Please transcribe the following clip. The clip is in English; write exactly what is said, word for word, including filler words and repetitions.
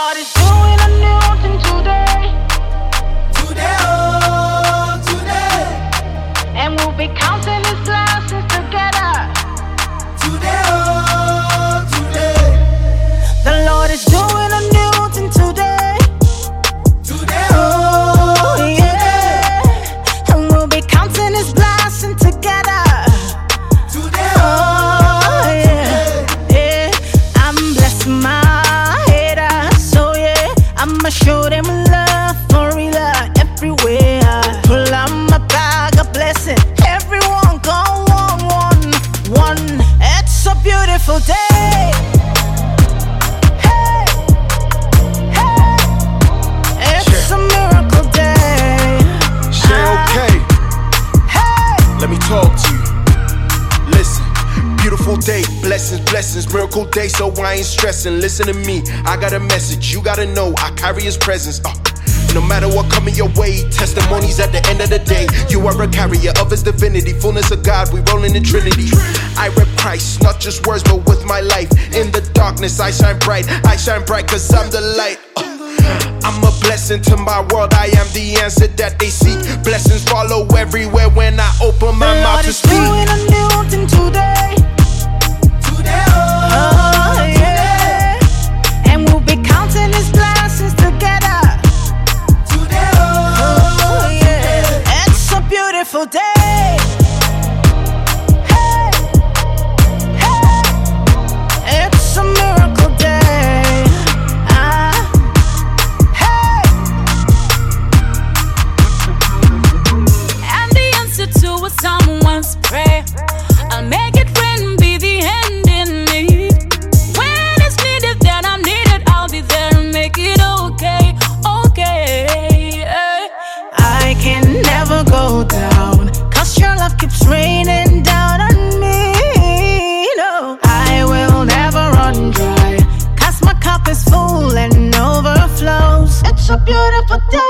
Lord is doing a new thing today. Today, oh, today. And we'll be counting His blessings together. Today, oh, today. The Lord is doing a new thing today. Today, oh, yeah. And we'll be counting His blessings together. Today, oh, yeah. Yeah. I'm blessing my haters, so yeah. I'ma show them love for real everywhere. Pull out my bag of blessing. Everyone go one, one, one. It's a beautiful day. Hey, hey. It's a miracle day. Shay, okay. Hey. Let me talk to you. Listen, beautiful day, blessings, blessings, miracle day, so I ain't stressing. Listen to me, I got a message, you gotta know, I carry His presence. Uh, no matter what coming your way, testimonies at the end of the day. You are a carrier of His divinity, fullness of God, we rolling in Trinity. I rep Christ, not just words, but with my life. In the darkness, I shine bright, I shine bright cause I'm the light. Uh, I'm a blessing to my world, I am the answer that they seek. Blessings follow everywhere when I open my The mouth Lord to is speak. doing a new thing today. today, oh, Oh, yeah. And we'll be counting His blessings together. today, oh, Oh, yeah. It's a beautiful day. Hey, hey. It's a miracle day. Ah, hey. And the answer to someone's prayer, I'll make it rain, be the end in me. When it's needed, then I'm needed, I'll be there and make it okay, okay. I can never go down, cause your love keeps raining down on me. No, I will never run dry, cause my cup is full and overflows. It's a beautiful day.